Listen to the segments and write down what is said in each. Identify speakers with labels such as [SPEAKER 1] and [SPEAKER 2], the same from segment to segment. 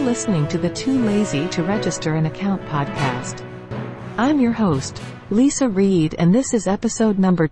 [SPEAKER 1] listening to the Too Lazy to Register an Account podcast. I'm your host, Lisa Reed, and this is episode number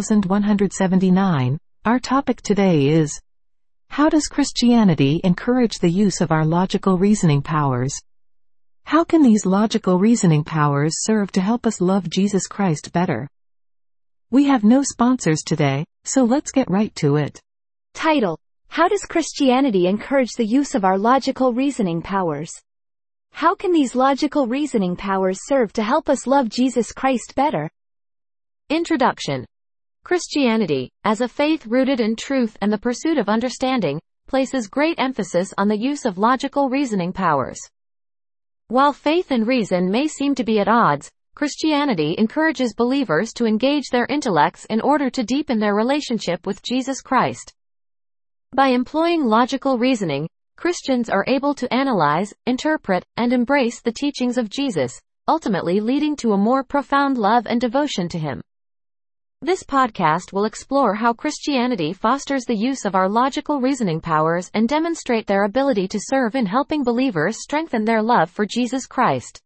[SPEAKER 1] 2179. Our topic today is, how does Christianity encourage the use of our logical reasoning powers? How can these logical reasoning powers serve to help us love Jesus Christ better? We have no sponsors today, so let's get right to it.
[SPEAKER 2] Title: How does Christianity encourage the use of our logical reasoning powers? How can these logical reasoning powers serve to help us love Jesus Christ better?
[SPEAKER 3] Introduction. Christianity, as a faith rooted in truth and the pursuit of understanding, places great emphasis on the use of logical reasoning powers. While faith and reason may seem to be at odds, Christianity encourages believers to engage their intellects in order to deepen their relationship with Jesus Christ. By employing logical reasoning, Christians are able to analyze, interpret, and embrace the teachings of Jesus, ultimately leading to a more profound love and devotion to Him. This podcast will explore how Christianity fosters the use of our logical reasoning powers and demonstrate their ability to serve in helping believers strengthen their love for Jesus Christ.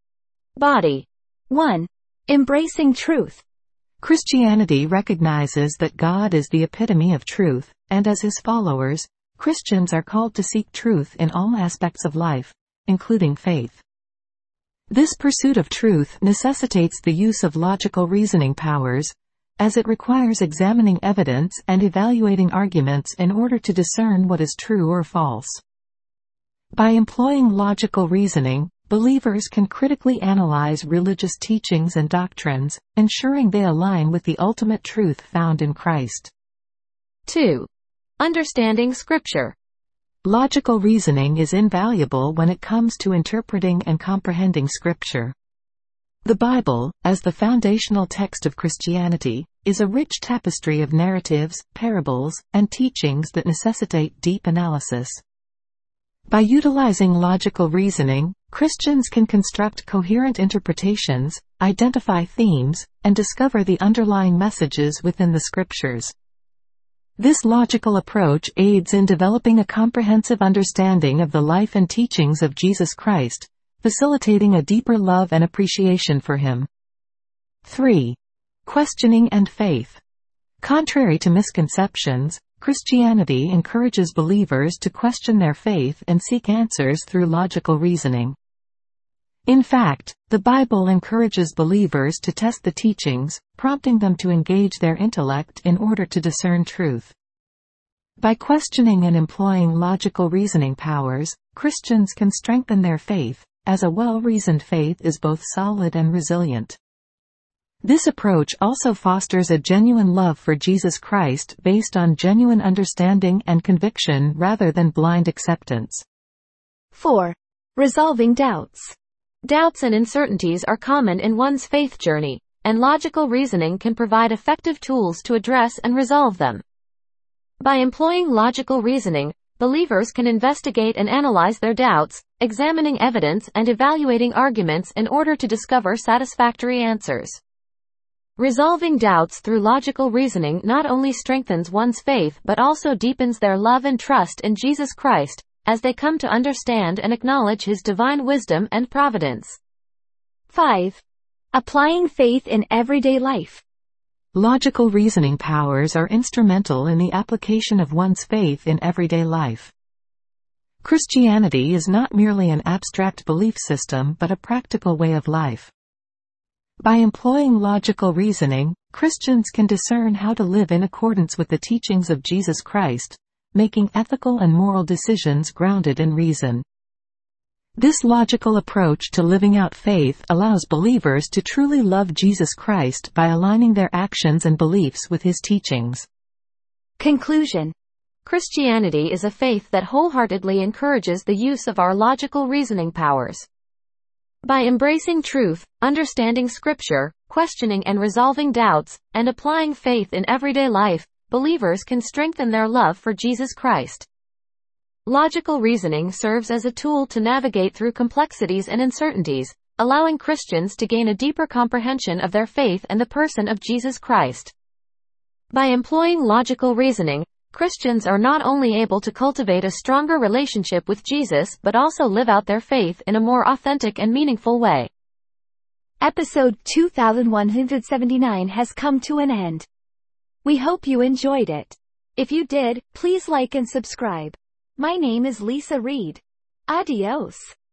[SPEAKER 3] Body
[SPEAKER 2] 1. Embracing truth.
[SPEAKER 1] Christianity recognizes that God is the epitome of truth, and as His followers, Christians are called to seek truth in all aspects of life, including faith. This pursuit of truth necessitates the use of logical reasoning powers, as it requires examining evidence and evaluating arguments in order to discern what is true or false. By employing logical reasoning, believers can critically analyze religious teachings and doctrines, ensuring they align with the ultimate truth found in Christ.
[SPEAKER 3] 2. Understanding Scripture.
[SPEAKER 1] Logical reasoning is invaluable when it comes to interpreting and comprehending Scripture. The Bible, as the foundational text of Christianity, is a rich tapestry of narratives, parables, and teachings that necessitate deep analysis. By utilizing logical reasoning, Christians can construct coherent interpretations, identify themes, and discover the underlying messages within the Scriptures. This logical approach aids in developing a comprehensive understanding of the life and teachings of Jesus Christ, facilitating a deeper love and appreciation for Him. 3. Questioning and faith. Contrary to misconceptions, Christianity encourages believers to question their faith and seek answers through logical reasoning. In fact, the Bible encourages believers to test the teachings, prompting them to engage their intellect in order to discern truth. By questioning and employing logical reasoning powers, Christians can strengthen their faith, as a well-reasoned faith is both solid and resilient. This approach also fosters a genuine love for Jesus Christ based on genuine understanding and conviction rather than blind acceptance.
[SPEAKER 2] 4. Resolving doubts.
[SPEAKER 3] Doubts and uncertainties are common in one's faith journey, and logical reasoning can provide effective tools to address and resolve them. By employing logical reasoning, believers can investigate and analyze their doubts, examining evidence and evaluating arguments in order to discover satisfactory answers. Resolving doubts through logical reasoning not only strengthens one's faith but also deepens their love and trust in Jesus Christ, as they come to understand and acknowledge His divine wisdom and providence.
[SPEAKER 2] 5. Applying faith in everyday life.
[SPEAKER 1] Logical reasoning powers are instrumental in the application of one's faith in everyday life. Christianity is not merely an abstract belief system but a practical way of life. By employing logical reasoning, Christians can discern how to live in accordance with the teachings of Jesus Christ, making ethical and moral decisions grounded in reason. This logical approach to living out faith allows believers to truly love Jesus Christ by aligning their actions and beliefs with His teachings.
[SPEAKER 2] Conclusion.
[SPEAKER 3] Christianity is a faith that wholeheartedly encourages the use of our logical reasoning powers. By embracing truth, understanding Scripture, questioning and resolving doubts, and applying faith in everyday life, believers can strengthen their love for Jesus Christ. Logical reasoning serves as a tool to navigate through complexities and uncertainties, allowing Christians to gain a deeper comprehension of their faith and the person of Jesus Christ. By employing logical reasoning, Christians are not only able to cultivate a stronger relationship with Jesus but also live out their faith in a more authentic and meaningful way.
[SPEAKER 2] Episode 2179 has come to an end. We hope you enjoyed it. If you did, please like and subscribe. My name is Lisa Reed. Adios.